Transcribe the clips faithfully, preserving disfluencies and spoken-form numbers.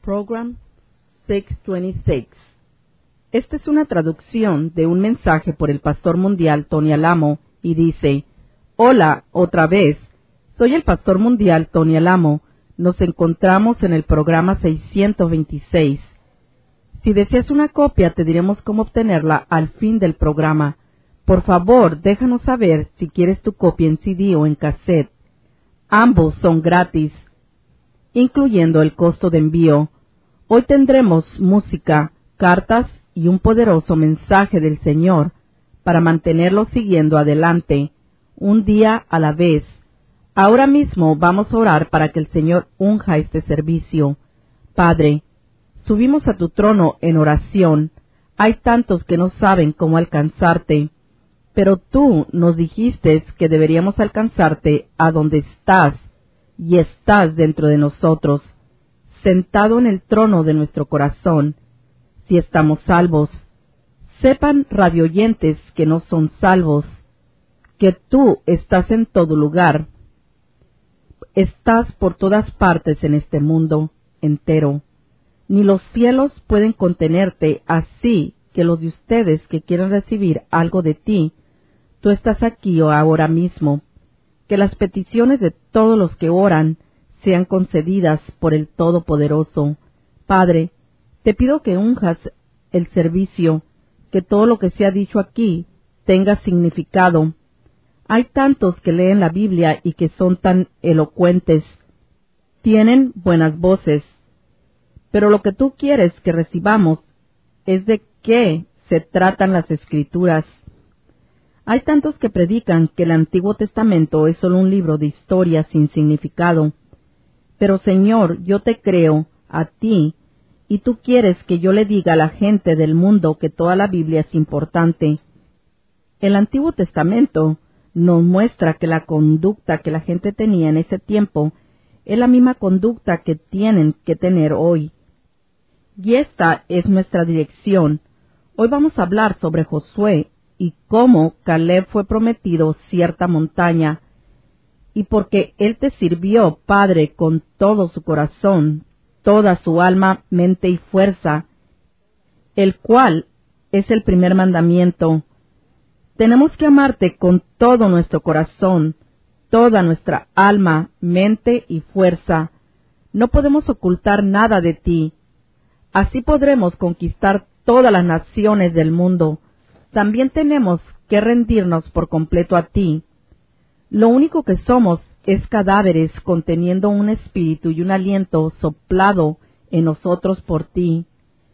Program seiscientos veintiséis. Esta es una traducción de un mensaje por el pastor mundial Tony Alamo y dice: Hola, otra vez. Soy el pastor mundial Tony Alamo. Nos encontramos en el programa seiscientos veintiséis. Si deseas una copia, te diremos cómo obtenerla al fin del programa. Por favor, déjanos saber si quieres tu copia en C D o en cassette. Ambos son gratis, incluyendo el costo de envío. Hoy tendremos música, cartas y un poderoso mensaje del Señor para mantenerlo siguiendo adelante, un día a la vez. Ahora mismo vamos a orar para que el Señor unja este servicio. Padre, subimos a tu trono en oración. Hay tantos que no saben cómo alcanzarte, pero tú nos dijiste que deberíamos alcanzarte a donde estás, y estás dentro de nosotros, sentado en el trono de nuestro corazón. Si estamos salvos, sepan radioyentes que no son salvos, que tú estás en todo lugar. Estás por todas partes en este mundo entero. Ni los cielos pueden contenerte, así que los de ustedes que quieran recibir algo de ti, tú estás aquí o ahora mismo. Que las peticiones de todos los que oran sean concedidas por el Todopoderoso. Padre, te pido que unjas el servicio, que todo lo que se ha dicho aquí tenga significado. Hay tantos que leen la Biblia y que son tan elocuentes. Tienen buenas voces. Pero lo que tú quieres que recibamos es de qué se tratan las Escrituras. Hay tantos que predican que el Antiguo Testamento es solo un libro de historia sin significado. Pero Señor, yo te creo a ti, y tú quieres que yo le diga a la gente del mundo que toda la Biblia es importante. El Antiguo Testamento nos muestra que la conducta que la gente tenía en ese tiempo es la misma conducta que tienen que tener hoy. Y esta es nuestra dirección. Hoy vamos a hablar sobre Josué y cómo Caleb fue prometido cierta montaña, y porque él te sirvió, Padre, con todo su corazón, toda su alma, mente y fuerza, el cual es el primer mandamiento. Tenemos que amarte con todo nuestro corazón, toda nuestra alma, mente y fuerza. No podemos ocultar nada de ti. Así podremos conquistar todas las naciones del mundo. También tenemos que rendirnos por completo a ti. Lo único que somos es cadáveres conteniendo un espíritu y un aliento soplado en nosotros por ti.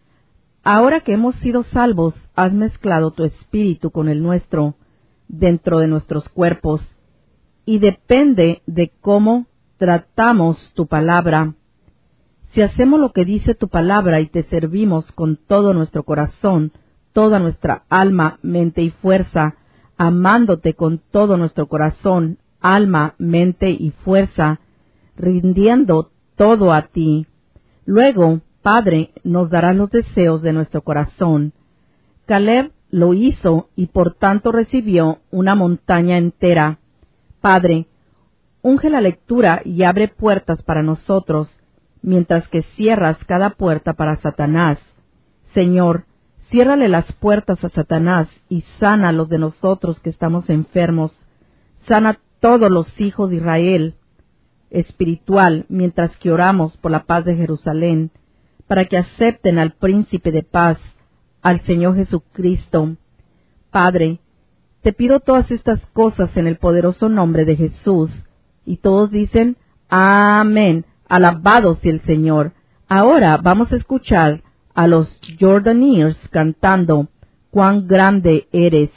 Ahora que hemos sido salvos, has mezclado tu espíritu con el nuestro, dentro de nuestros cuerpos, y depende de cómo tratamos tu palabra. Si hacemos lo que dice tu palabra y te servimos con todo nuestro corazón, toda nuestra alma, mente y fuerza, amándote con todo nuestro corazón, alma, mente y fuerza, rindiendo todo a ti. Luego, Padre, nos dará los deseos de nuestro corazón. Caleb lo hizo y por tanto recibió una montaña entera. Padre, unge la lectura y abre puertas para nosotros, mientras que cierras cada puerta para Satanás. Señor, ciérrale las puertas a Satanás y sana a los de nosotros que estamos enfermos. Sana a todos los hijos de Israel espiritual, mientras que oramos por la paz de Jerusalén, para que acepten al Príncipe de Paz, al Señor Jesucristo. Padre, te pido todas estas cosas en el poderoso nombre de Jesús. Y todos dicen, amén, alabado sea el Señor. Ahora vamos a escuchar a los Jordaniers cantando, cuán grande eres.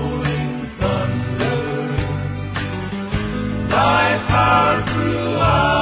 Thy power throughout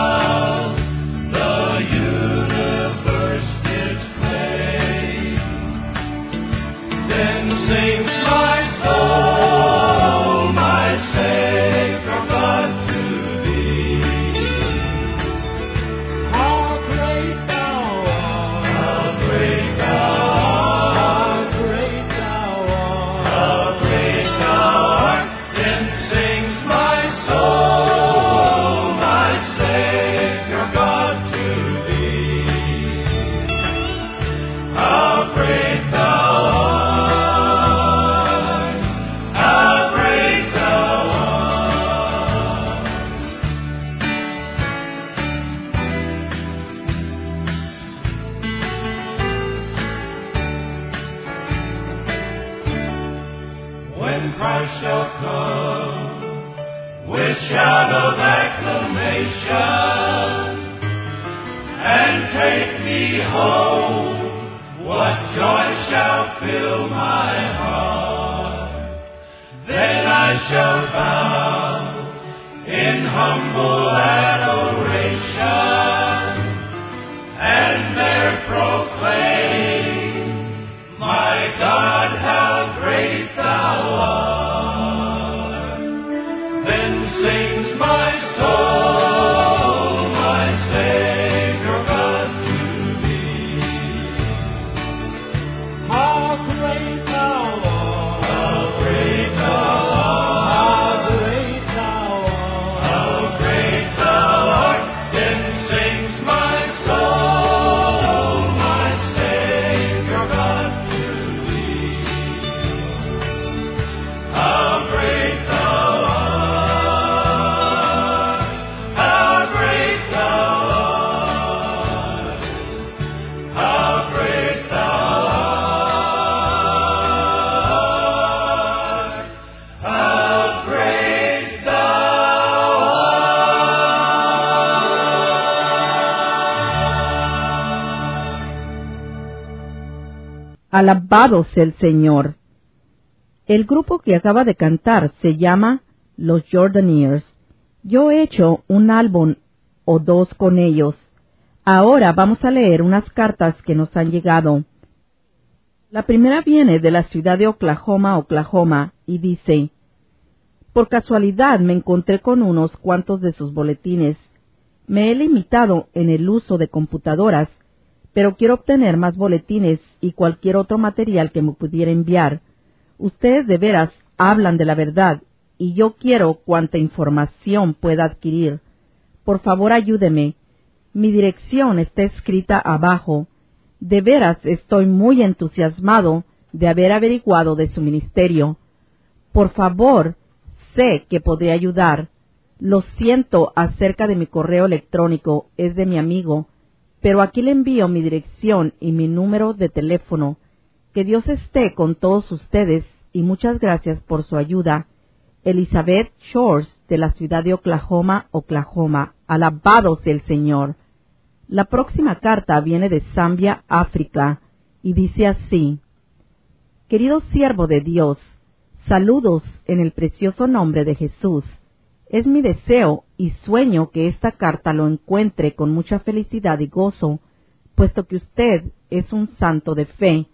shall come with shout of acclamation and take me home. What joy shall fill my heart? Then I shall bow in humble adoration and there proclaim, my God, how great thou art. Then sings my soul, my Savior God, to thee. How great thou art, how great thou art, how great thou art, how great thou art. Then sings my soul, my Savior God, to thee. How great thou art, how great thou art, how great thou art, how great thou art. Alabado sea el Señor. El grupo que acaba de cantar se llama Los Jordaniers. Yo he hecho un álbum o dos con ellos. Ahora vamos a leer unas cartas que nos han llegado. La primera viene de la ciudad de Oklahoma, Oklahoma, y dice: por casualidad me encontré con unos cuantos de sus boletines. Me he limitado en el uso de computadoras, pero quiero obtener más boletines y cualquier otro material que me pudiera enviar. Ustedes de veras hablan de la verdad, y yo quiero cuanta información pueda adquirir. Por favor, ayúdeme. Mi dirección está escrita abajo. De veras estoy muy entusiasmado de haber averiguado de su ministerio. Por favor, sé que podré ayudar. Lo siento acerca de mi correo electrónico, es de mi amigo, pero aquí le envío mi dirección y mi número de teléfono. Que Dios esté con todos ustedes y muchas gracias por su ayuda. Elizabeth Shores, de la ciudad de Oklahoma, Oklahoma. Alabado sea el Señor. La próxima carta viene de Zambia, África, y dice así: querido siervo de Dios, saludos en el precioso nombre de Jesús. Es mi deseo y sueño que esta carta lo encuentre con mucha felicidad y gozo, puesto que usted es un santo de fe.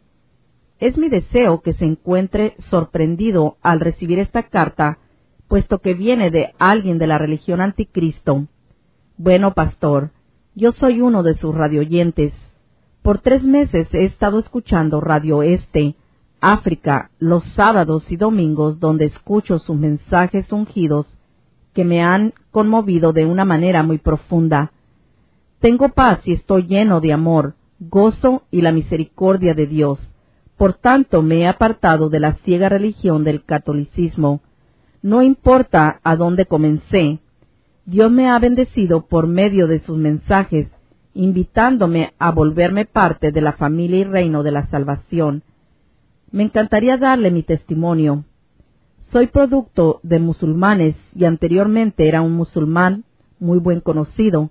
Es mi deseo que se encuentre sorprendido al recibir esta carta, puesto que viene de alguien de la religión anticristo. Bueno, pastor, yo soy uno de sus radioyentes. Por tres meses he estado escuchando Radio Este, África, los sábados y domingos, donde escucho sus mensajes ungidos que me han conmovido de una manera muy profunda. Tengo paz y estoy lleno de amor, gozo y la misericordia de Dios. Por tanto, me he apartado de la ciega religión del catolicismo. No importa a dónde comencé, Dios me ha bendecido por medio de sus mensajes, invitándome a volverme parte de la familia y reino de la salvación. Me encantaría darle mi testimonio. Soy producto de musulmanes y anteriormente era un musulmán muy buen conocido.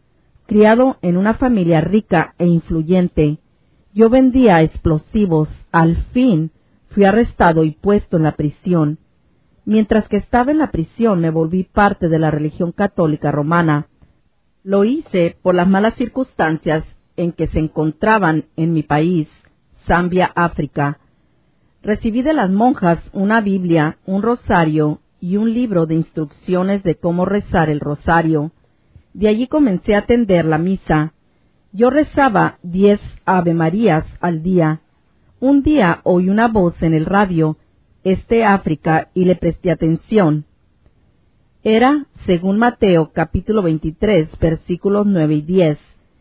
Criado en una familia rica e influyente, yo vendía explosivos. Al fin fui arrestado y puesto en la prisión. Mientras que estaba en la prisión me volví parte de la religión católica romana. Lo hice por las malas circunstancias en que se encontraban en mi país, Zambia, África. Recibí de las monjas una Biblia, un rosario y un libro de instrucciones de cómo rezar el rosario. De allí comencé a atender la misa. Yo rezaba diez Ave Marías al día. Un día oí una voz en el radio, Este África, y le presté atención. Era, según Mateo capítulo veintitrés, versículos nueve y diez.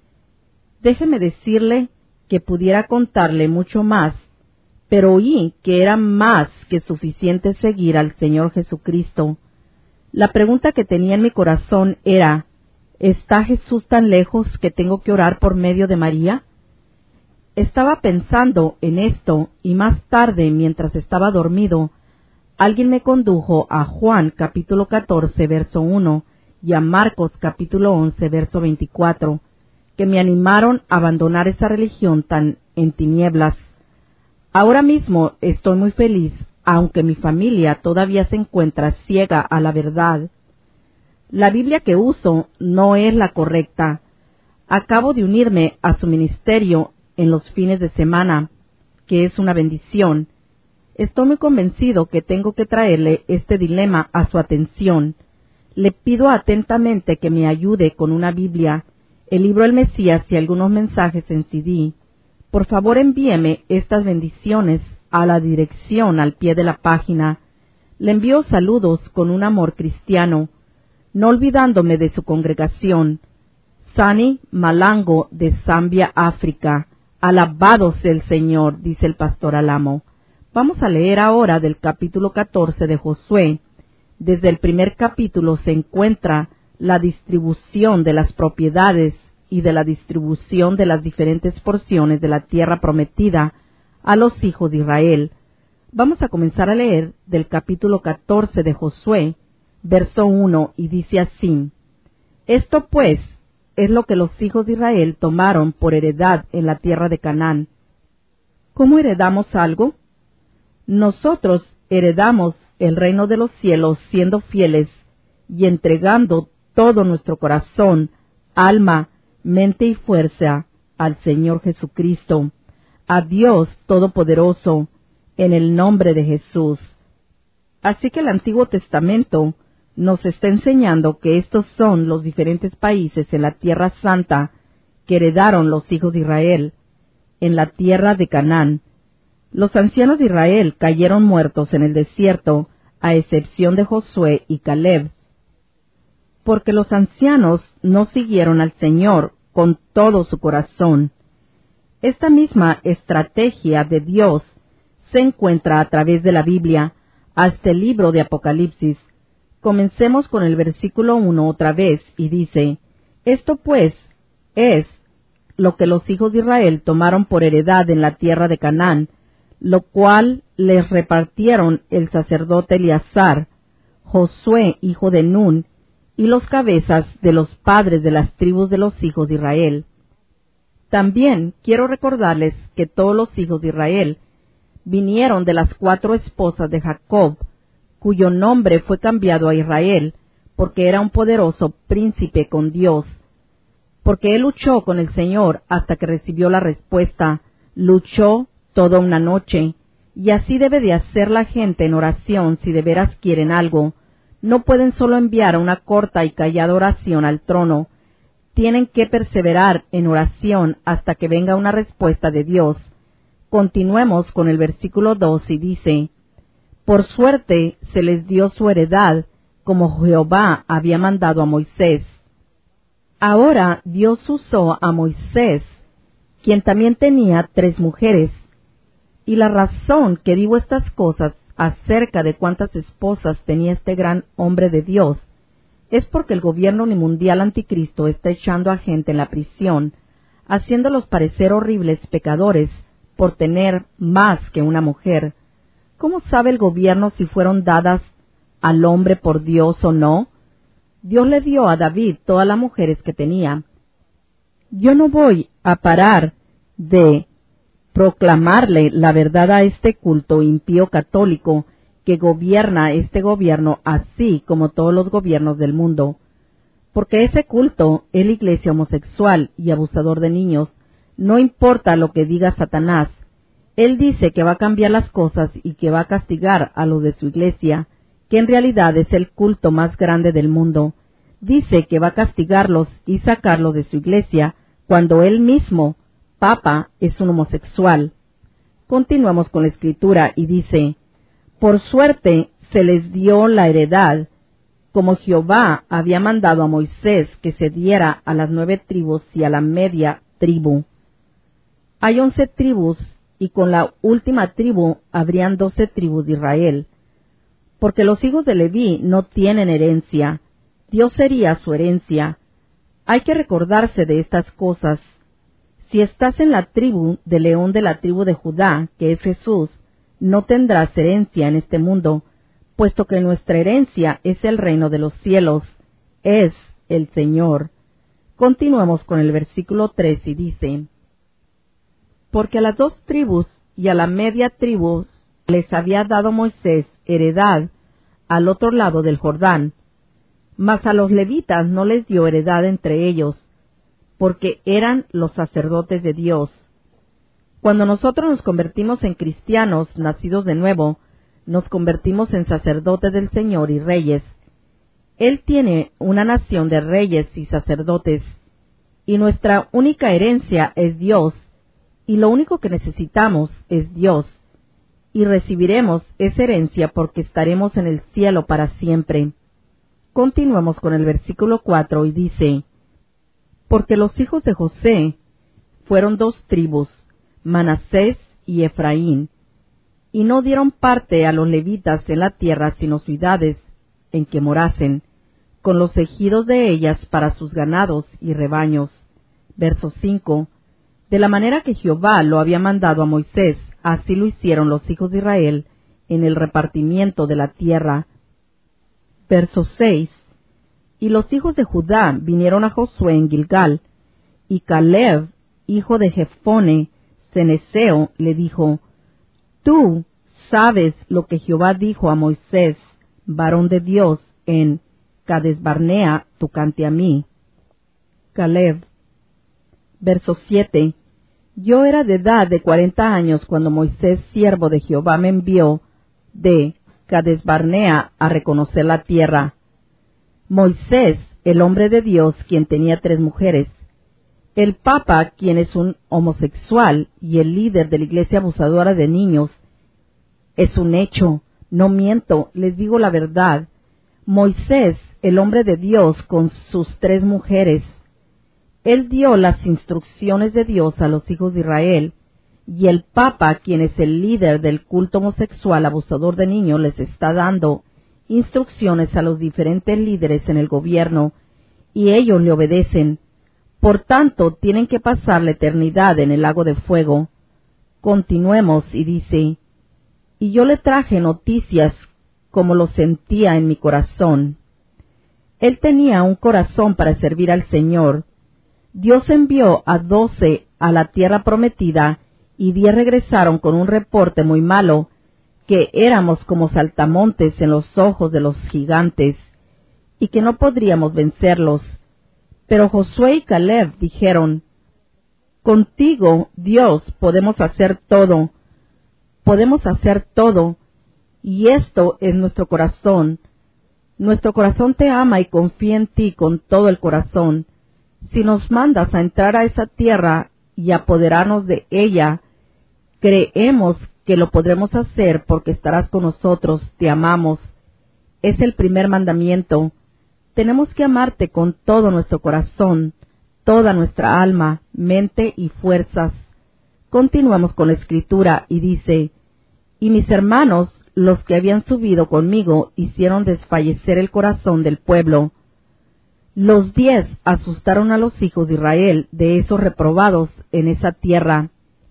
Déjeme decirle que pudiera contarle mucho más, pero oí que era más que suficiente seguir al Señor Jesucristo. La pregunta que tenía en mi corazón era: ¿está Jesús tan lejos que tengo que orar por medio de María? Estaba pensando en esto y más tarde, mientras estaba dormido, alguien me condujo a Juan capítulo catorce, verso uno, y a Marcos capítulo once, verso veinticuatro, que me animaron a abandonar esa religión tan en tinieblas. Ahora mismo estoy muy feliz, aunque mi familia todavía se encuentra ciega a la verdad. La Biblia que uso no es la correcta. Acabo de unirme a su ministerio en los fines de semana, que es una bendición. Estoy muy convencido que tengo que traerle este dilema a su atención. Le pido atentamente que me ayude con una Biblia, el libro El Mesías y algunos mensajes en C D. Por favor, envíeme estas bendiciones a la dirección al pie de la página. Le envío saludos con un amor cristiano, no olvidándome de su congregación. Sani Malango de Zambia, África. Alabado sea el Señor, dice el pastor Alamo. Vamos a leer ahora del capítulo catorce de Josué. Desde el primer capítulo se encuentra la distribución de las propiedades y de la distribución de las diferentes porciones de la tierra prometida a los hijos de Israel. Vamos a comenzar a leer del capítulo catorce de Josué, verso uno, y dice así: Esto pues es lo que los hijos de Israel tomaron por heredad en la tierra de Canaán. ¿Cómo heredamos algo? Nosotros heredamos el reino de los cielos siendo fieles y entregando todo nuestro corazón, alma, mente y fuerza al Señor Jesucristo, a Dios Todopoderoso, en el nombre de Jesús. Así que el Antiguo Testamento nos está enseñando que estos son los diferentes países en la Tierra Santa que heredaron los hijos de Israel, en la tierra de Canaán. Los ancianos de Israel cayeron muertos en el desierto, a excepción de Josué y Caleb, porque los ancianos no siguieron al Señor con todo su corazón. Esta misma estrategia de Dios se encuentra a través de la Biblia hasta el libro de Apocalipsis. Comencemos con el versículo uno otra vez y dice: Esto pues es lo que los hijos de Israel tomaron por heredad en la tierra de Canaán, lo cual les repartieron el sacerdote Eleazar, Josué hijo de Nun, y los cabezas de los padres de las tribus de los hijos de Israel. También quiero recordarles que todos los hijos de Israel vinieron de las cuatro esposas de Jacob, cuyo nombre fue cambiado a Israel, porque era un poderoso príncipe con Dios. Porque él luchó con el Señor hasta que recibió la respuesta, luchó toda una noche, y así debe de hacer la gente en oración si de veras quieren algo. No pueden solo enviar una corta y callada oración al trono, tienen que perseverar en oración hasta que venga una respuesta de Dios. Continuemos con el versículo dos y dice: Por suerte se les dio su heredad, como Jehová había mandado a Moisés. Ahora Dios usó a Moisés, quien también tenía tres mujeres, y la razón que digo estas cosas acerca de cuántas esposas tenía este gran hombre de Dios es porque el gobierno mundial anticristo está echando a gente en la prisión, haciéndolos parecer horribles pecadores por tener más que una mujer. ¿Cómo sabe el gobierno si fueron dadas al hombre por Dios o no? Dios le dio a David todas las mujeres que tenía. Yo no voy a parar de proclamarle la verdad a este culto impío católico que gobierna este gobierno, así como todos los gobiernos del mundo, porque ese culto es la iglesia homosexual y abusador de niños. No importa lo que diga Satanás, él dice que va a cambiar las cosas y que va a castigar a los de su iglesia, que en realidad es el culto más grande del mundo. Dice que va a castigarlos y sacarlos de su iglesia cuando él mismo, Papa, es un homosexual. Continuamos con la escritura y dice: Por suerte se les dio la heredad, como Jehová había mandado a Moisés que se diera a las nueve tribus y a la media tribu. Hay once tribus, y con la última tribu habrían doce tribus de Israel. Porque los hijos de Leví no tienen herencia, Dios sería su herencia. Hay que recordarse de estas cosas. Si estás en la tribu de león de la tribu de Judá, que es Jesús, no tendrás herencia en este mundo, puesto que nuestra herencia es el reino de los cielos, es el Señor. Continuamos con el versículo tres y dice: Porque a las dos tribus y a la media tribu les había dado Moisés heredad al otro lado del Jordán, mas a los levitas no les dio heredad entre ellos, porque eran los sacerdotes de Dios. Cuando nosotros nos convertimos en cristianos nacidos de nuevo, nos convertimos en sacerdotes del Señor y reyes. Él tiene una nación de reyes y sacerdotes, y nuestra única herencia es Dios, y lo único que necesitamos es Dios, y recibiremos esa herencia porque estaremos en el cielo para siempre. Continuamos con el versículo cuatro y dice: Porque los hijos de José fueron dos tribus, Manasés y Efraín, y no dieron parte a los levitas en la tierra sino ciudades en que morasen, con los ejidos de ellas para sus ganados y rebaños. Verso cinco. De la manera que Jehová lo había mandado a Moisés, así lo hicieron los hijos de Israel en el repartimiento de la tierra. Verso seis. Y los hijos de Judá vinieron a Josué en Gilgal, y Caleb, hijo de Jefone, ceneseo, le dijo: Tú sabes lo que Jehová dijo a Moisés, varón de Dios, en Cades Barnea, tocante a mí. Caleb. Verso siete. Yo era de edad de cuarenta años cuando Moisés, siervo de Jehová, me envió de Cades Barnea a reconocer la tierra. Moisés, el hombre de Dios, quien tenía tres mujeres. El Papa, quien es un homosexual y el líder de la iglesia abusadora de niños. Es un hecho, no miento, les digo la verdad. Moisés, el hombre de Dios, con sus tres mujeres. Él dio las instrucciones de Dios a los hijos de Israel, y el Papa, quien es el líder del culto homosexual abusador de niños, les está dando instrucciones a los diferentes líderes en el gobierno, y ellos le obedecen. Por tanto, tienen que pasar la eternidad en el lago de fuego. Continuemos, y dice: Y yo le traje noticias como lo sentía en mi corazón. Él tenía un corazón para servir al Señor. Dios envió a doce a la tierra prometida, y diez regresaron con un reporte muy malo, que éramos como saltamontes en los ojos de los gigantes, y que no podríamos vencerlos. Pero Josué y Caleb dijeron: Contigo, Dios, podemos hacer todo, podemos hacer todo, y esto es nuestro corazón. Nuestro corazón te ama y confía en ti con todo el corazón. Si nos mandas a entrar a esa tierra y apoderarnos de ella, creemos que lo podremos hacer porque estarás con nosotros, te amamos. Es el primer mandamiento. Tenemos que amarte con todo nuestro corazón, toda nuestra alma, mente y fuerzas. Continuamos con la escritura y dice: Y mis hermanos, los que habían subido conmigo, hicieron desfallecer el corazón del pueblo. Los diez asustaron a los hijos de Israel de esos reprobados en esa tierra.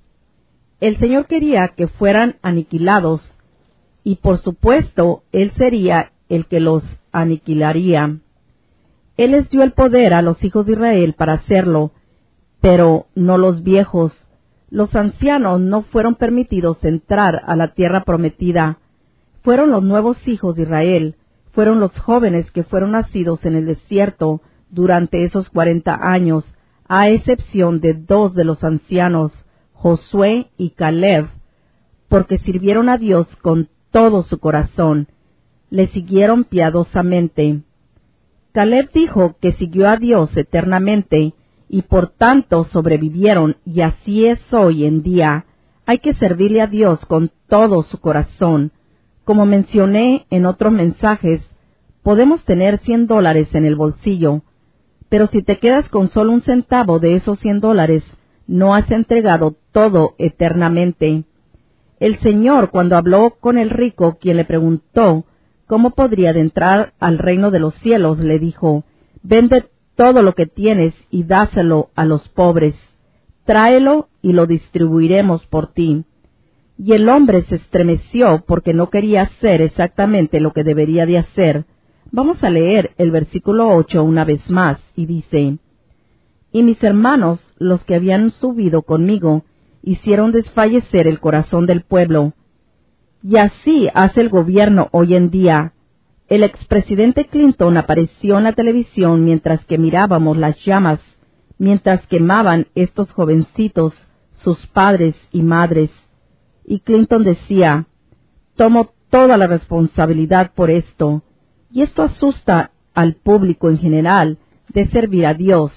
El Señor quería que fueran aniquilados, y por supuesto, Él sería el que los aniquilaría. Él les dio el poder a los hijos de Israel para hacerlo, pero no los viejos. Los ancianos no fueron permitidos entrar a la tierra prometida. Fueron los nuevos hijos de Israel, fueron los jóvenes que fueron nacidos en el desierto durante esos cuarenta años, a excepción de dos de los ancianos, Josué y Caleb, porque sirvieron a Dios con todo su corazón, le siguieron piadosamente. Caleb dijo que siguió a Dios eternamente, y por tanto sobrevivieron, y así es hoy en día. Hay que servirle a Dios con todo su corazón. Como mencioné en otros mensajes, podemos tener cien dólares en el bolsillo, pero si te quedas con solo un centavo de esos cien dólares, no has entregado todo eternamente. El Señor, cuando habló con el rico, quien le preguntó cómo podría entrar al reino de los cielos, le dijo: Vende todo lo que tienes y dáselo a los pobres. Tráelo y lo distribuiremos por ti. Y el hombre se estremeció porque no quería hacer exactamente lo que debería de hacer. Vamos a leer el versículo ocho una vez más, y dice: Y mis hermanos, los que habían subido conmigo, hicieron desfallecer el corazón del pueblo. Y así hace el gobierno hoy en día. El expresidente Clinton apareció en la televisión mientras que mirábamos las llamas, mientras quemaban estos jovencitos, sus padres y madres. Y Clinton decía: tomo toda la responsabilidad por esto. Y esto asusta al público en general de servir a Dios.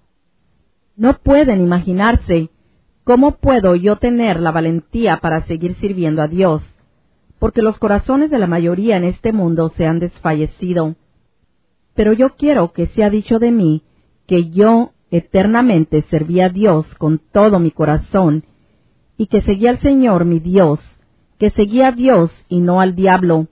No pueden imaginarse cómo puedo yo tener la valentía para seguir sirviendo a Dios, porque los corazones de la mayoría en este mundo se han desfallecido. Pero yo quiero que sea dicho de mí que yo eternamente serví a Dios con todo mi corazón, y que seguí al Señor mi Dios, que seguí a Dios y no al diablo.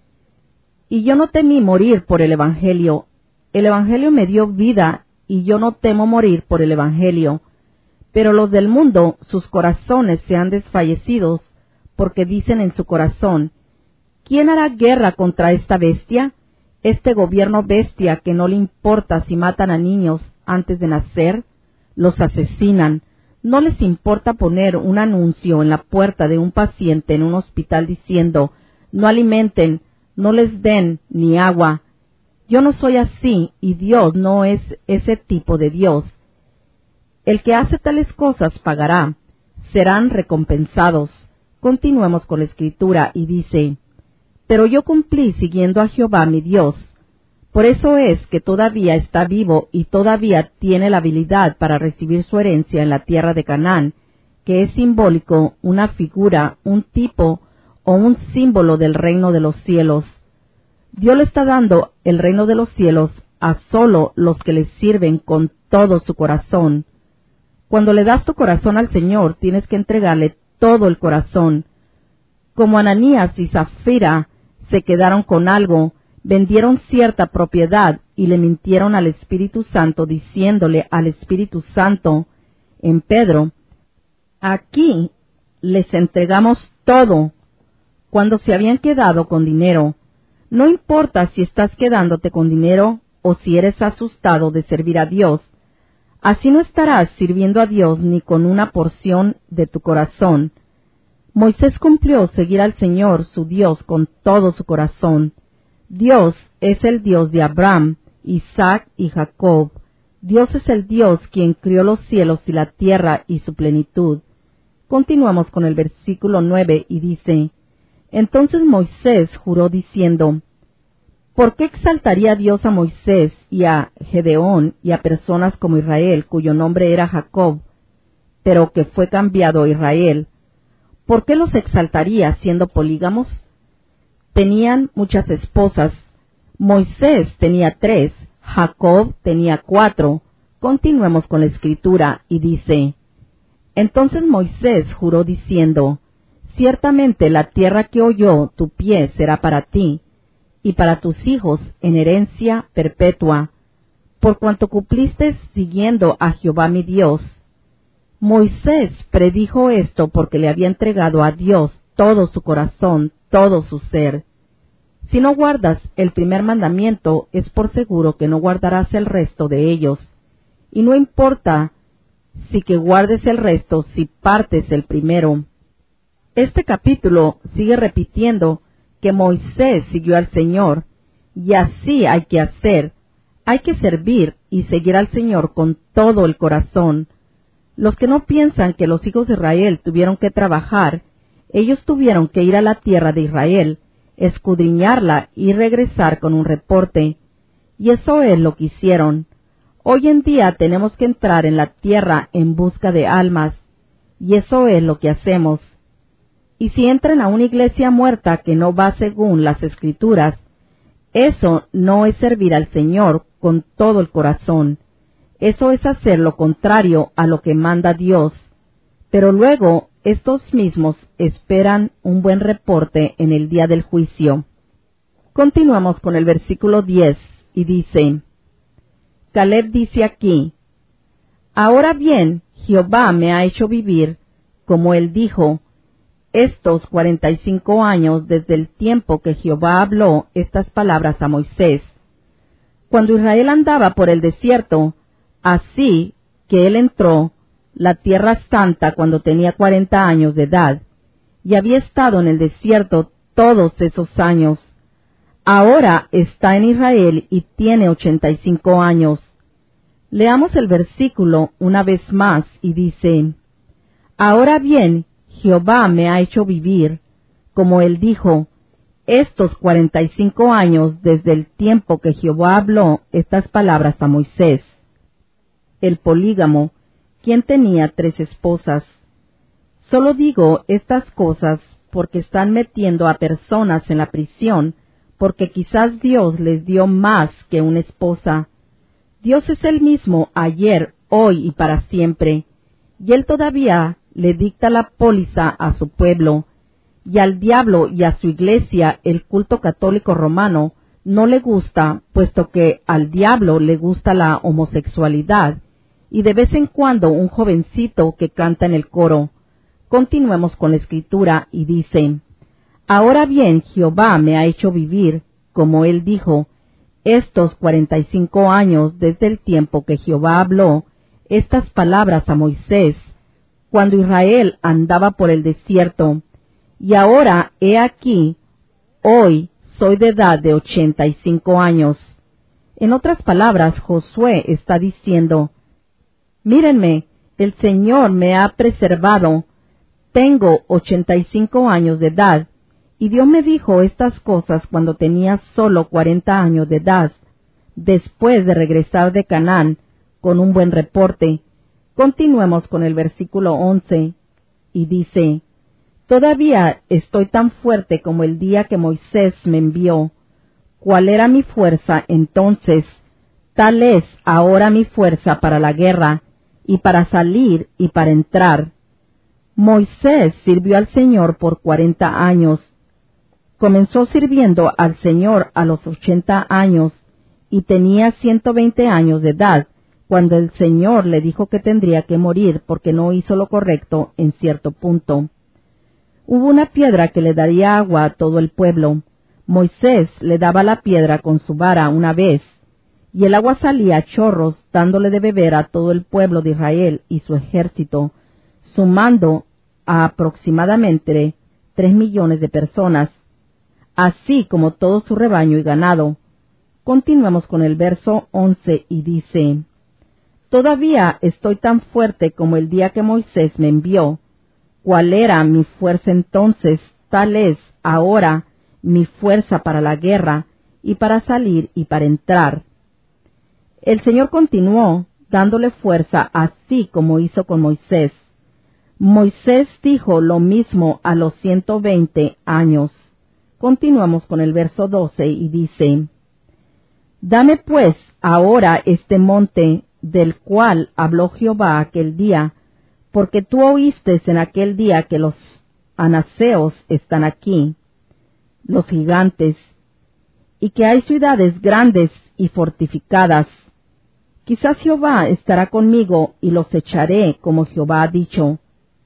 Y yo no temí morir por el Evangelio. El Evangelio me dio vida, y yo no temo morir por el Evangelio. Pero los del mundo, sus corazones se han desfallecido, porque dicen en su corazón: ¿quién hará guerra contra esta bestia? Este gobierno bestia que no le importa si matan a niños antes de nacer, los asesinan. No les importa poner un anuncio en la puerta de un paciente en un hospital diciendo: no alimenten, no les den ni agua. Yo no soy así, y Dios no es ese tipo de Dios. El que hace tales cosas pagará, serán recompensados. Continuemos con la escritura y dice: pero yo cumplí siguiendo a Jehová mi Dios. Por eso es que todavía está vivo y todavía tiene la habilidad para recibir su herencia en la tierra de Canaán, que es simbólico, una figura, un tipo o un símbolo del reino de los cielos. Dios le está dando el reino de los cielos a solo los que le sirven con todo su corazón. Cuando le das tu corazón al Señor, tienes que entregarle todo el corazón. Como Ananías y Zafira se quedaron con algo, vendieron cierta propiedad y le mintieron al Espíritu Santo, diciéndole al Espíritu Santo en Pedro: aquí les entregamos todo. Cuando se habían quedado con dinero, no importa si estás quedándote con dinero o si eres asustado de servir a Dios, así no estarás sirviendo a Dios ni con una porción de tu corazón. Moisés cumplió seguir al Señor su Dios con todo su corazón. Dios es el Dios de Abraham, Isaac y Jacob. Dios es el Dios quien crió los cielos y la tierra y su plenitud. Continuamos con el versículo nueve y dice: entonces Moisés juró diciendo: ¿por qué exaltaría Dios a Moisés y a Gedeón y a personas como Israel, cuyo nombre era Jacob, pero que fue cambiado a Israel? ¿Por qué los exaltaría siendo polígamos? Tenían muchas esposas. Moisés tenía tres, Jacob tenía cuatro. Continuemos con la escritura y dice: entonces Moisés juró diciendo: ciertamente la tierra que oyó tu pie será para ti, y para tus hijos en herencia perpetua, por cuanto cumpliste siguiendo a Jehová mi Dios. Moisés predijo esto porque le había entregado a Dios todo su corazón, todo su ser. Si no guardas el primer mandamiento, es por seguro que no guardarás el resto de ellos. Y no importa si que guardes el resto si partes el primero. Este capítulo sigue repitiendo que Moisés siguió al Señor, y así hay que hacer. Hay que servir y seguir al Señor con todo el corazón. Los que no piensan que los hijos de Israel tuvieron que trabajar, ellos tuvieron que ir a la tierra de Israel, escudriñarla y regresar con un reporte. Y eso es lo que hicieron. Hoy en día tenemos que entrar en la tierra en busca de almas, y eso es lo que hacemos. Y si entran a una iglesia muerta que no va según las Escrituras, eso no es servir al Señor con todo el corazón. Eso es hacer lo contrario a lo que manda Dios. Pero luego estos mismos esperan un buen reporte en el día del juicio. Continuamos con el versículo diez y dice: Caleb dice aquí: ahora bien, Jehová me ha hecho vivir, como él dijo, estos cuarenta y cinco años desde el tiempo que Jehová habló estas palabras a Moisés. Cuando Israel andaba por el desierto, así que él entró la tierra santa cuando tenía cuarenta años de edad, y había estado en el desierto todos esos años. Ahora está en Israel y tiene ochenta y cinco años. Leamos el versículo una vez más y dice: Ahora bien, Jehová me ha hecho vivir, como él dijo, estos cuarenta y cinco años desde el tiempo que Jehová habló estas palabras a Moisés. El polígamo, quien tenía tres esposas. Solo digo estas cosas porque están metiendo a personas en la prisión, porque quizás Dios les dio más que una esposa. Dios es el mismo ayer, hoy y para siempre, y Él todavía le dicta la póliza a su pueblo, y al diablo y a su iglesia el culto católico romano no le gusta, puesto que al diablo le gusta la homosexualidad, y de vez en cuando un jovencito que canta en el coro. Continuemos con la escritura y dice: Ahora bien, Jehová me ha hecho vivir, como él dijo, estos cuarenta y cinco años desde el tiempo que Jehová habló estas palabras a Moisés, cuando Israel andaba por el desierto, y ahora he aquí, hoy soy de edad de ochenta y cinco años. En otras palabras, Josué está diciendo: Mírenme, el Señor me ha preservado, tengo ochenta y cinco años de edad, y Dios me dijo estas cosas cuando tenía solo cuarenta años de edad, después de regresar de Canaán con un buen reporte. Continuemos con el versículo once, y dice: Todavía estoy tan fuerte como el día que Moisés me envió. ¿Cuál era mi fuerza entonces? Tal es ahora mi fuerza para la guerra, y para salir y para entrar. Moisés sirvió al Señor por cuarenta años. Comenzó sirviendo al Señor a los ochenta años, y tenía ciento veinte años de edad, cuando el Señor le dijo que tendría que morir porque no hizo lo correcto en cierto punto. Hubo una piedra que le daría agua a todo el pueblo. Moisés le daba la piedra con su vara una vez, y el agua salía a chorros, dándole de beber a todo el pueblo de Israel y su ejército, sumando a aproximadamente tres millones de personas, así como todo su rebaño y ganado. Continuemos con el verso once y dice: Todavía estoy tan fuerte como el día que Moisés me envió. ¿Cuál era mi fuerza entonces? Tal es ahora mi fuerza para la guerra, y para salir y para entrar. El Señor continuó dándole fuerza, así como hizo con Moisés. Moisés dijo lo mismo a los ciento veinte años. Continuamos con el verso doce y dice: Dame pues ahora este monte del cual habló Jehová aquel día, porque tú oíste en aquel día que los anaseos están aquí, los gigantes, y que hay ciudades grandes y fortificadas. Quizás Jehová estará conmigo y los echaré, como Jehová ha dicho.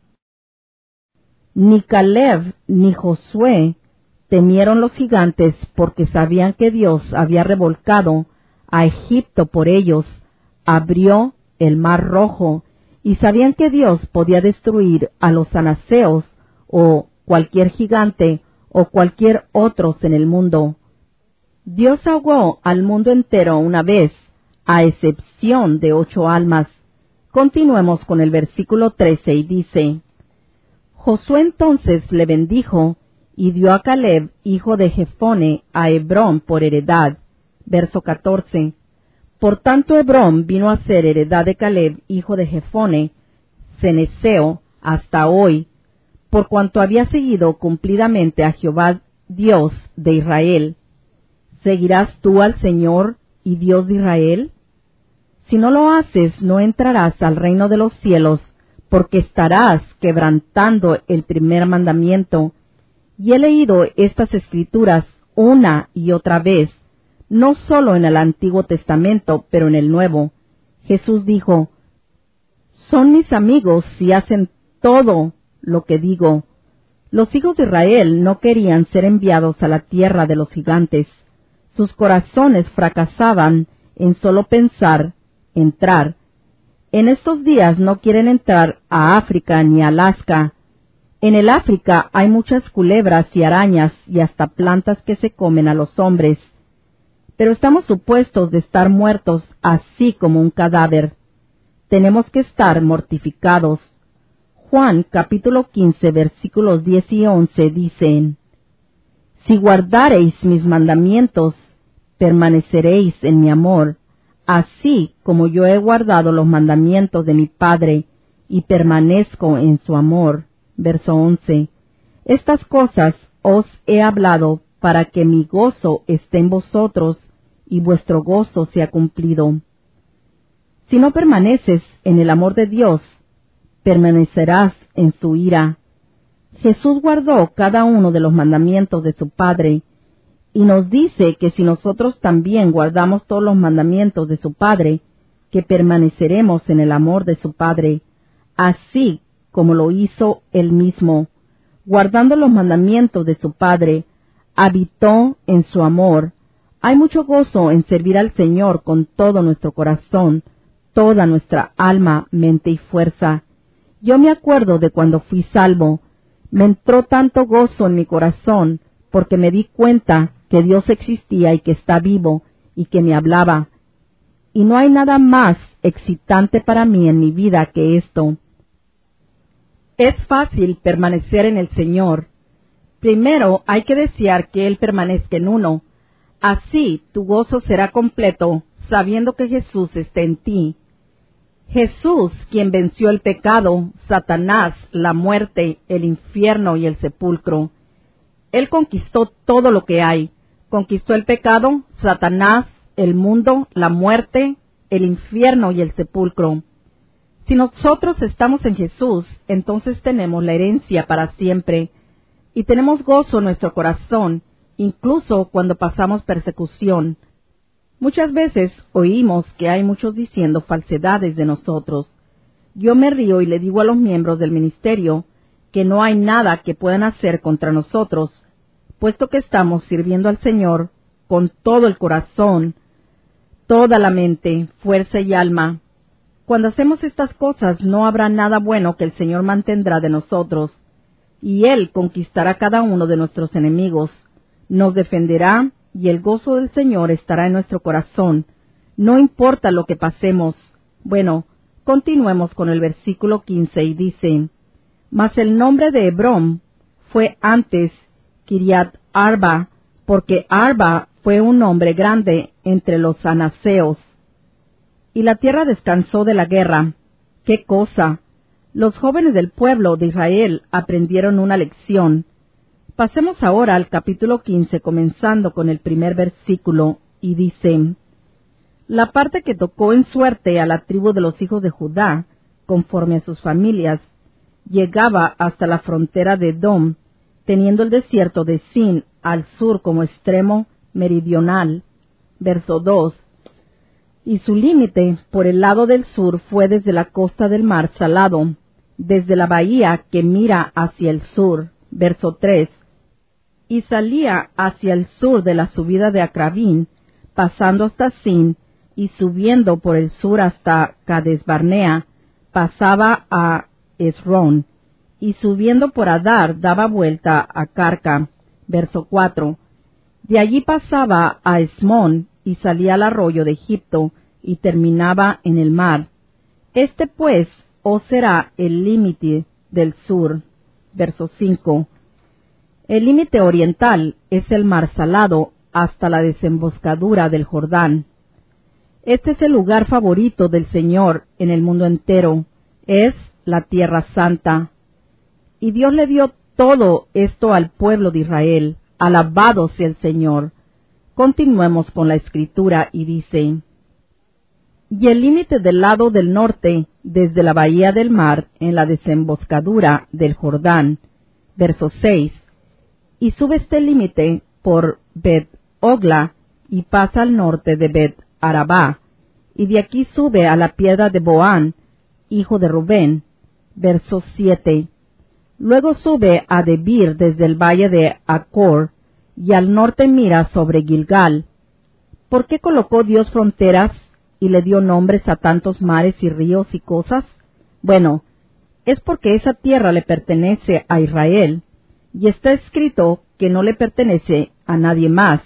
Ni Caleb ni Josué temieron los gigantes, porque sabían que Dios había revolcado a Egipto por ellos, abrió el mar rojo, y sabían que Dios podía destruir a los anaseos o cualquier gigante o cualquier otros en el mundo. Dios ahogó al mundo entero una vez, a excepción de ocho almas. Continuemos con el versículo trece y dice: Josué entonces le bendijo y dio a Caleb, hijo de Jefone, a Hebrón por heredad. Verso catorce. Por tanto Hebrón vino a ser heredad de Caleb, hijo de Jefone, cenezeo, hasta hoy, por cuanto había seguido cumplidamente a Jehová, Dios de Israel. ¿Seguirás tú al Señor y Dios de Israel? Si no lo haces, no entrarás al reino de los cielos, porque estarás quebrantando el primer mandamiento. Y he leído estas escrituras una y otra vez, no solo en el Antiguo Testamento, pero en el Nuevo. Jesús dijo: Son mis amigos si hacen todo lo que digo. Los hijos de Israel no querían ser enviados a la tierra de los gigantes. Sus corazones fracasaban en solo pensar entrar. En estos días no quieren entrar a África ni a Alaska. En el África hay muchas culebras y arañas y hasta plantas que se comen a los hombres. Pero estamos supuestos de estar muertos así como un cadáver. Tenemos que estar mortificados. Juan capítulo quince versículos diez y once dicen: Si guardareis mis mandamientos, permaneceréis en mi amor, así como yo he guardado los mandamientos de mi Padre y permanezco en su amor. Verso once. Estas cosas os he hablado para que mi gozo esté en vosotros y vuestro gozo sea cumplido. Si no permaneces en el amor de Dios, permanecerás en su ira. Jesús guardó cada uno de los mandamientos de su Padre, y nos dice que si nosotros también guardamos todos los mandamientos de su Padre, que permaneceremos en el amor de su Padre, así como lo hizo él mismo. Guardando los mandamientos de su Padre, habitó en su amor. Hay mucho gozo en servir al Señor con todo nuestro corazón, toda nuestra alma, mente y fuerza. Yo me acuerdo de cuando fui salvo. Me entró tanto gozo en mi corazón porque me di cuenta que Dios existía y que está vivo y que me hablaba. Y no hay nada más excitante para mí en mi vida que esto. Es fácil permanecer en el Señor. Primero hay que desear que Él permanezca en uno. Así tu gozo será completo, sabiendo que Jesús está en ti. Jesús, quien venció el pecado, Satanás, la muerte, el infierno y el sepulcro. Él conquistó todo lo que hay. Conquistó el pecado, Satanás, el mundo, la muerte, el infierno y el sepulcro. Si nosotros estamos en Jesús, entonces tenemos la herencia para siempre, y tenemos gozo en nuestro corazón, incluso cuando pasamos persecución. Muchas veces oímos que hay muchos diciendo falsedades de nosotros. Yo me río y le digo a los miembros del ministerio que no hay nada que puedan hacer contra nosotros, puesto que estamos sirviendo al Señor con todo el corazón, toda la mente, fuerza y alma. Cuando hacemos estas cosas no habrá nada bueno que el Señor mantendrá de nosotros, y Él conquistará cada uno de nuestros enemigos, nos defenderá, y el gozo del Señor estará en nuestro corazón, no importa lo que pasemos. Bueno, continuemos con el versículo quince y dice: Mas el nombre de Hebrón fue antes Kiriat Arba, porque Arba fue un nombre grande entre los anaseos. Y la tierra descansó de la guerra. ¡Qué cosa! Los jóvenes del pueblo de Israel aprendieron una lección. Pasemos ahora al capítulo quince, comenzando con el primer versículo, y dice: La parte que tocó en suerte a la tribu de los hijos de Judá, conforme a sus familias, llegaba hasta la frontera de Edom, teniendo el desierto de Sin al sur como extremo meridional. Verso dos. Y su límite por el lado del sur fue desde la costa del mar Salado, desde la bahía que mira hacia el sur. Verso tres. Y salía hacia el sur de la subida de Acrabín, pasando hasta Sin, y subiendo por el sur hasta Cades Barnea, pasaba a Esrón, y subiendo por Adar daba vuelta a Carca. Verso cuatro. De allí pasaba a Esmón, y salía al arroyo de Egipto, y terminaba en el mar. Este pues os será el límite del sur. Verso cinco. El límite oriental es el mar Salado hasta la desemboscadura del Jordán. Este es el lugar favorito del Señor en el mundo entero, es la Tierra Santa. Y Dios le dio todo esto al pueblo de Israel. Alabado sea el Señor. Continuemos con la escritura y dice: Y el límite del lado del norte, desde la bahía del mar, en la desemboscadura del Jordán. Verso seis. Y sube este límite por Bet-Ogla, y pasa al norte de Bet-Arabá, y de aquí sube a la piedra de Boán, hijo de Rubén. Verso siete. Luego sube a Debir desde el valle de Acor, y al norte mira sobre Gilgal. ¿Por qué colocó Dios fronteras y le dio nombres a tantos mares y ríos y cosas? Bueno, es porque esa tierra le pertenece a Israel, y está escrito que no le pertenece a nadie más.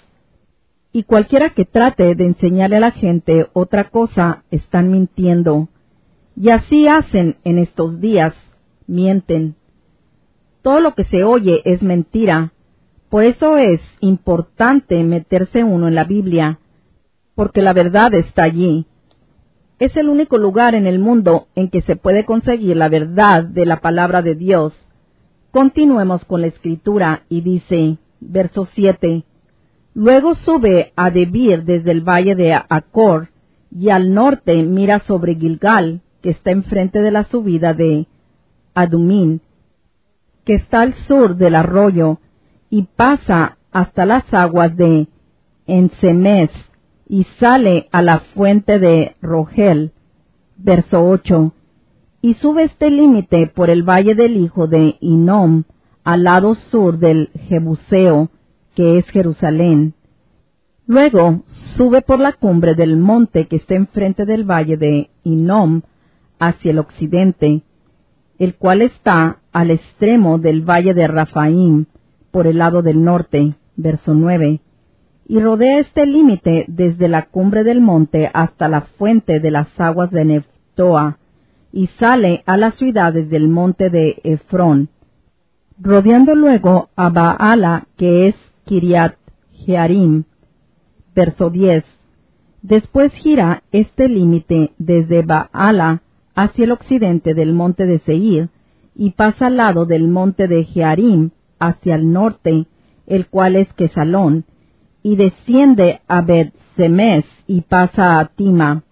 Y cualquiera que trate de enseñarle a la gente otra cosa, están mintiendo. Y así hacen en estos días, mienten. Todo lo que se oye es mentira. Por eso es importante meterse uno en la Biblia, porque la verdad está allí. Es el único lugar en el mundo en que se puede conseguir la verdad de la palabra de Dios. Continuemos con la escritura y dice, verso siete, Luego sube a Debir desde el valle de Acor, y al norte mira sobre Gilgal, que está enfrente de la subida de Adumín, que está al sur del arroyo, y pasa hasta las aguas de Ensemes, y sale a la fuente de Rogel. Verso ocho. Y sube este límite por el valle del hijo de Hinnom, al lado sur del Jebuseo, que es Jerusalén. Luego sube por la cumbre del monte que está enfrente del valle de Hinnom, hacia el occidente, el cual está al extremo del valle de Rafaim, por el lado del norte. Verso nueve. Y rodea este límite desde la cumbre del monte hasta la fuente de las aguas de Neftoa, y sale a las ciudades del monte de Efrón, rodeando luego a Baala, que es Kiriat Jearim. Verso diez. Después gira este límite desde Baala hacia el occidente del monte de Seir, y pasa al lado del monte de Jearim hacia el norte, el cual es Quesalón, y desciende a Bet-Semes y pasa a Tima.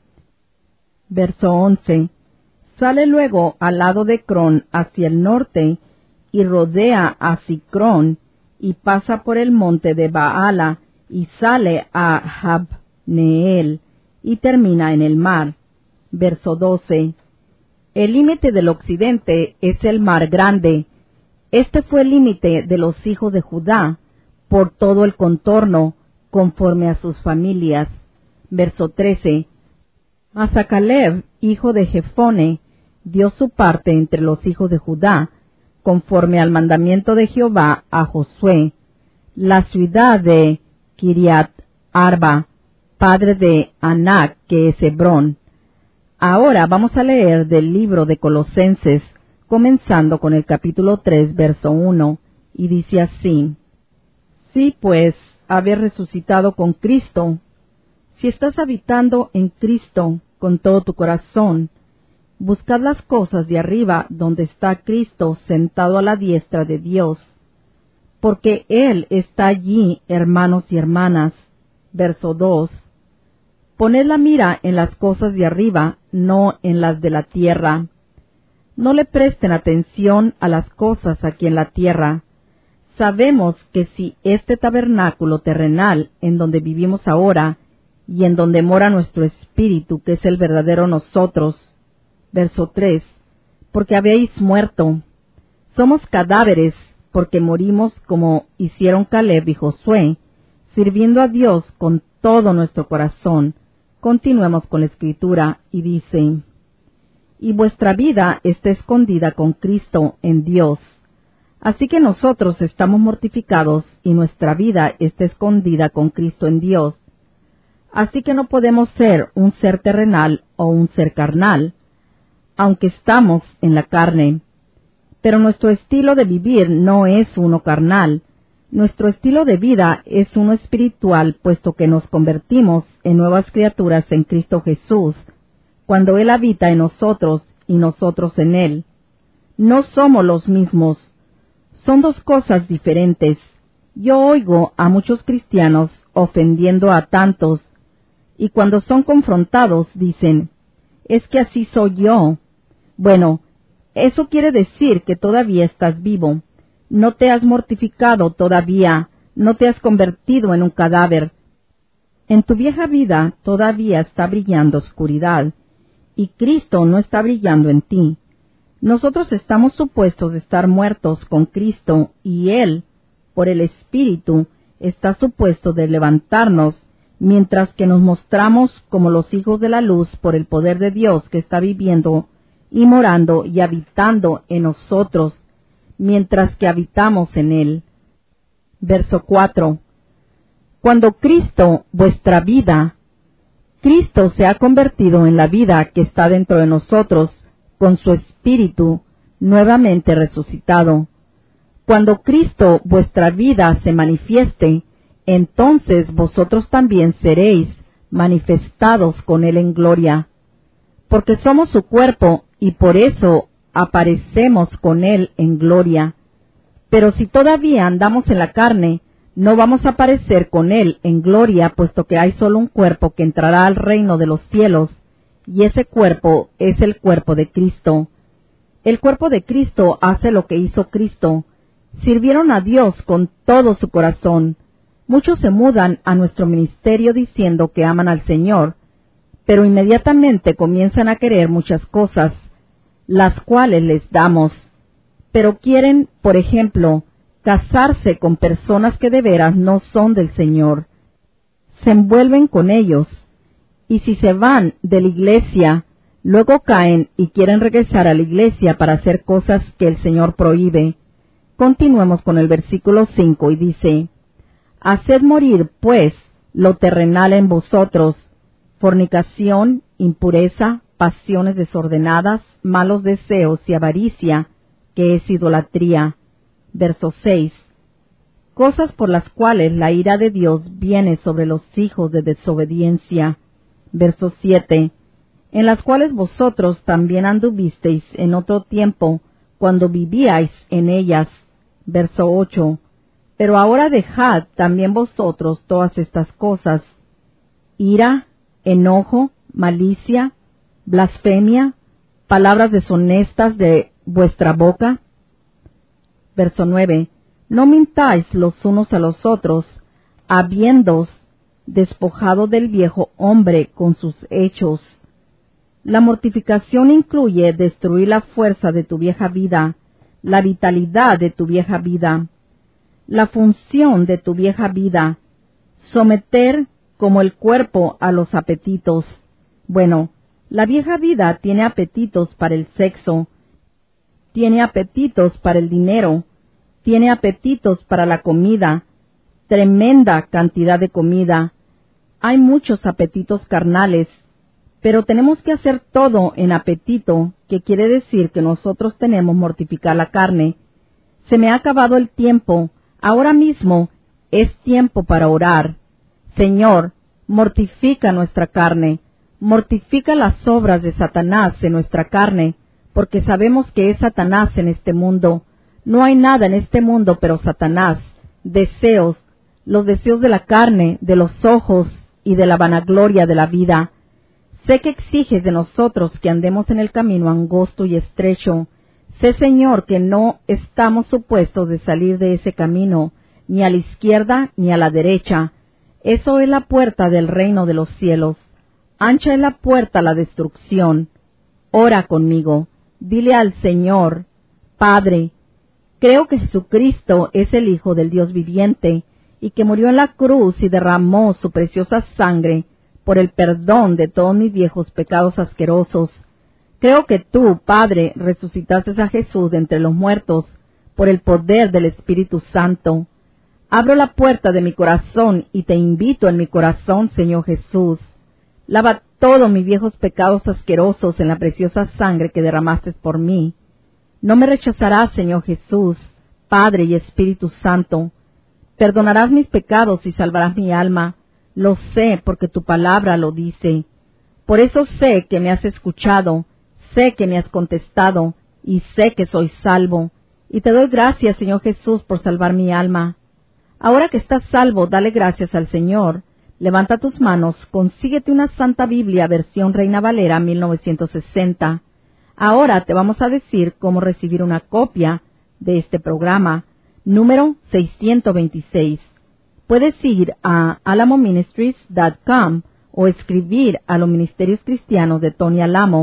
Verso once. Sale luego al lado de Cron hacia el norte, y rodea a Sicrón, y pasa por el monte de Baala, y sale a Jabneel, y termina en el mar. Verso doce. El límite del occidente es el mar grande. Este fue el límite de los hijos de Judá, por todo el contorno, conforme a sus familias. Verso trece. Mas a Caleb, hijo de Jefone, dio su parte entre los hijos de Judá, conforme al mandamiento de Jehová a Josué, la ciudad de Kiriat Arba, padre de Anac, que es Hebrón. Ahora vamos a leer del libro de Colosenses, comenzando con el capítulo tres, verso uno, y dice así: Si pues haber resucitado con Cristo, si estás habitando en Cristo con todo tu corazón, buscad las cosas de arriba donde está Cristo sentado a la diestra de Dios, porque Él está allí, hermanos y hermanas. Verso dos. Poned la mira en las cosas de arriba, no en las de la tierra. No le presten atención a las cosas aquí en la tierra. Sabemos que si este tabernáculo terrenal en donde vivimos ahora, y en donde mora nuestro espíritu, que es el verdadero nosotros, verso tres, porque habéis muerto, somos cadáveres, porque morimos como hicieron Caleb y Josué, sirviendo a Dios con todo nuestro corazón. Continuemos con la escritura, y dice: Y vuestra vida está escondida con Cristo en Dios. Así que nosotros estamos mortificados, y nuestra vida está escondida con Cristo en Dios. Así que no podemos ser un ser terrenal o un ser carnal, aunque estamos en la carne. Pero nuestro estilo de vivir no es uno carnal. Nuestro estilo de vida es uno espiritual, puesto que nos convertimos en nuevas criaturas en Cristo Jesús, cuando Él habita en nosotros y nosotros en Él. No somos los mismos. Son dos cosas diferentes. Yo oigo a muchos cristianos ofendiendo a tantos, y cuando son confrontados dicen: es que así soy yo. Bueno, eso quiere decir que todavía estás vivo. No te has mortificado todavía, no te has convertido en un cadáver. En tu vieja vida todavía está brillando oscuridad, y Cristo no está brillando en ti. Nosotros estamos supuestos de estar muertos con Cristo y Él, por el Espíritu, está supuesto de levantarnos, mientras que nos mostramos como los hijos de la luz por el poder de Dios que está viviendo y morando y habitando en nosotros, mientras que habitamos en Él. Verso cuatro. Cuando Cristo, vuestra vida, Cristo se ha convertido en la vida que está dentro de nosotros, con su Espíritu, nuevamente resucitado. Cuando Cristo, vuestra vida, se manifieste, entonces vosotros también seréis manifestados con Él en gloria. Porque somos su cuerpo, y por eso aparecemos con Él en gloria. Pero si todavía andamos en la carne, no vamos a aparecer con Él en gloria, puesto que hay solo un cuerpo que entrará al reino de los cielos, y ese cuerpo es el cuerpo de Cristo. El cuerpo de Cristo hace lo que hizo Cristo. Sirvieron a Dios con todo su corazón. Muchos se mudan a nuestro ministerio diciendo que aman al Señor, pero inmediatamente comienzan a querer muchas cosas, las cuales les damos. Pero quieren, por ejemplo, casarse con personas que de veras no son del Señor. Se envuelven con ellos. Y si se van de la iglesia, luego caen y quieren regresar a la iglesia para hacer cosas que el Señor prohíbe. Continuemos con el versículo cinco y dice, Haced morir, pues, lo terrenal en vosotros, fornicación, impureza, pasiones desordenadas, malos deseos y avaricia, que es idolatría. Verso seis. Cosas por las cuales la ira de Dios viene sobre los hijos de desobediencia. Verso siete. En las cuales vosotros también anduvisteis en otro tiempo, cuando vivíais en ellas. Verso ocho. Pero ahora dejad también vosotros todas estas cosas: ira, enojo, malicia, blasfemia, palabras deshonestas de vuestra boca. Verso nueve. No mintáis los unos a los otros, habiéndoos despojado del viejo hombre con sus hechos. La mortificación incluye destruir la fuerza de tu vieja vida, la vitalidad de tu vieja vida, la función de tu vieja vida, someter como el cuerpo a los apetitos. Bueno, la vieja vida tiene apetitos para el sexo, tiene apetitos para el dinero, tiene apetitos para la comida, tremenda cantidad de comida. Hay muchos apetitos carnales, pero tenemos que hacer todo en apetito, que quiere decir que nosotros tenemos mortificar la carne. Se me ha acabado el tiempo, ahora mismo es tiempo para orar. Señor, mortifica nuestra carne, mortifica las obras de Satanás en nuestra carne, porque sabemos que es Satanás en este mundo. No hay nada en este mundo pero Satanás, deseos, los deseos de la carne, de los ojos y de la vanagloria de la vida. Sé que exiges de nosotros que andemos en el camino angosto y estrecho. Sé, Señor, que no estamos supuestos de salir de ese camino, ni a la izquierda ni a la derecha. Eso es la puerta del reino de los cielos. Ancha es la puerta a la destrucción. Ora conmigo. Dile al Señor: Padre, creo que Jesucristo es el Hijo del Dios viviente, y que murió en la cruz y derramó su preciosa sangre por el perdón de todos mis viejos pecados asquerosos. Creo que tú, Padre, resucitaste a Jesús de entre los muertos por el poder del Espíritu Santo. Abro la puerta de mi corazón y te invito en mi corazón, Señor Jesús. Lava todos mis viejos pecados asquerosos en la preciosa sangre que derramaste por mí. No me rechazarás, Señor Jesús, Padre y Espíritu Santo. Perdonarás mis pecados y salvarás mi alma. Lo sé porque tu palabra lo dice. Por eso sé que me has escuchado, sé que me has contestado y sé que soy salvo. Y te doy gracias, Señor Jesús, por salvar mi alma. Ahora que estás salvo, dale gracias al Señor. Levanta tus manos, consíguete una Santa Biblia versión Reina Valera mil novecientos sesenta. Ahora te vamos a decir cómo recibir una copia de este programa, número seiscientos veintiséis. Puedes ir a alamo ministries punto com o escribir a los Ministerios Cristianos de Tony Alamo,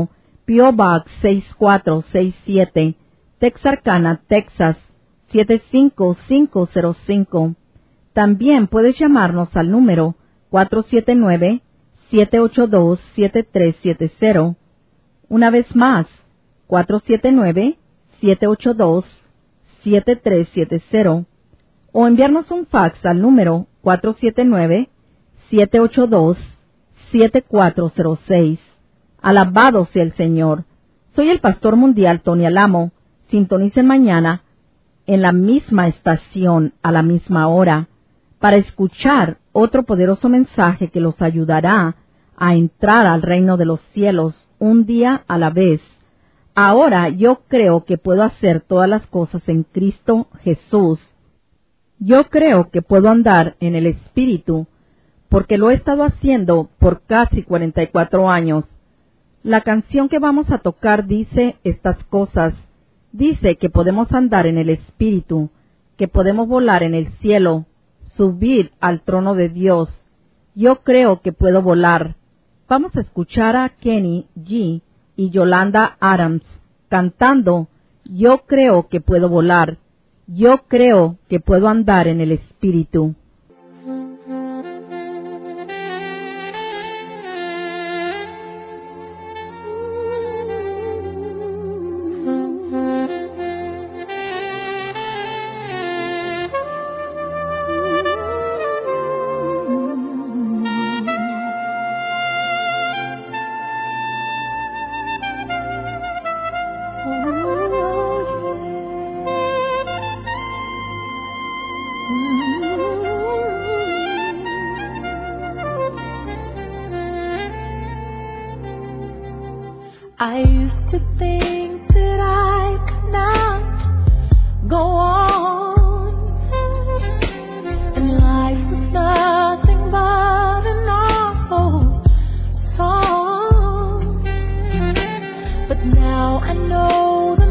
P O Box seis cuatro seis siete, Texarkana, Texas siete cinco cinco cero cinco. También puedes llamarnos al número cuatro siete nueve, siete ocho dos, siete tres siete cero. Una vez más, cuatro siete nueve, siete ocho dos, siete tres siete cero. O enviarnos un fax al número cuatro siete nueve, siete ocho dos, siete cuatro cero seis. Alabado sea el Señor. Soy el Pastor Mundial Tony Alamo. Sintonicen mañana en la misma estación a la misma hora para escuchar otro poderoso mensaje que los ayudará a entrar al reino de los cielos un día a la vez. Ahora yo creo que puedo hacer todas las cosas en Cristo Jesús. Yo creo que puedo andar en el Espíritu porque lo he estado haciendo por casi cuarenta y cuatro años. La canción que vamos a tocar dice estas cosas. Dice que podemos andar en el Espíritu, que podemos volar en el cielo, subir al trono de Dios. Yo creo que puedo volar. Vamos a escuchar a Kenny G y Yolanda Adams cantando Yo creo que puedo volar. Yo creo que puedo andar en el Espíritu. I used to think that I could not go on, and life was nothing but an awful song. But now I know the